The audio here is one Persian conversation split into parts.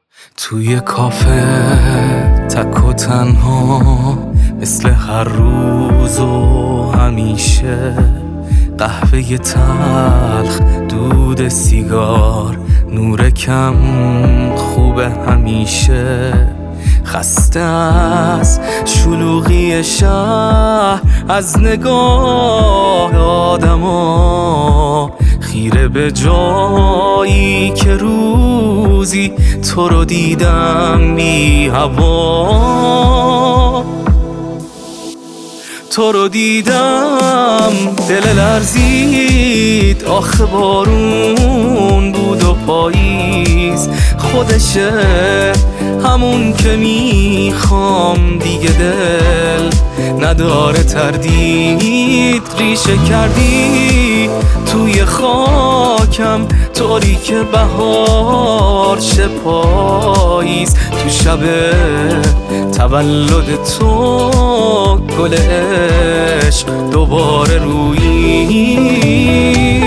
توی کافه تک و تنها، مثل هر روز و همیشه، قهوه تلخ، دود سیگار، نور کم، خوبه همیشه. خسته از شلوغی شهر، از نگاه آدما، خیره به جایی که روزی تو رو دیدم بی هوا. تو رو دیدم دل لرزید، آخه بارون بود و پاییز خودشه همون که میخوام. دیگه دل نداره تردید، ریشه کردی توی خاکم، طوری که بهار شه پاییز. تو شب تولد تو گل عشق دوباره رویی.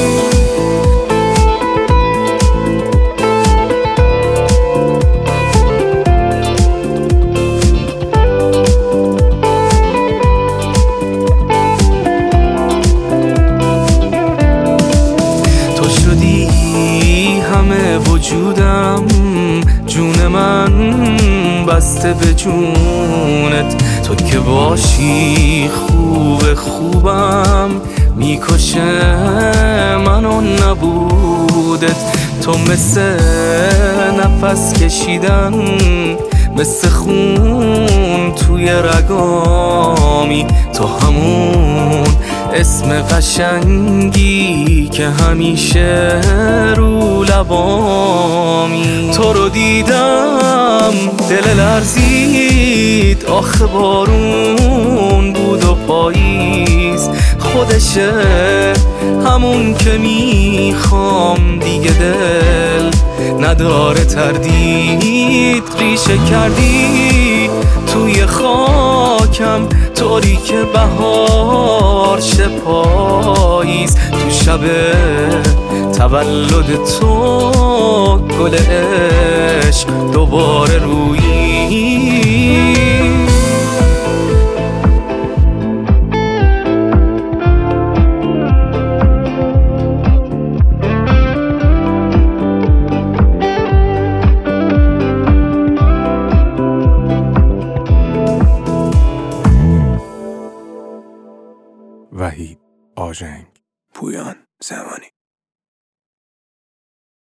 تو شدی همه وجودم، جون من بسته به جونت. تو که باشی خوبم، میکشه منو نبودت. تو مثل نفس کشیدن، مثل خون توی رگامی. تو همون اسم قشنگی که همیشه رو لبامی. تو رو دیدم دل لرزید، آخه بارون بود و پاییز خودشه همون که میخوام. دیگه دل نداره تردید، ریشه کردی توی خاکم، طوری که بهار شه پاییز. تو شب تولد تو گل عشق دوباره رویی. وحید آژنگ پویان.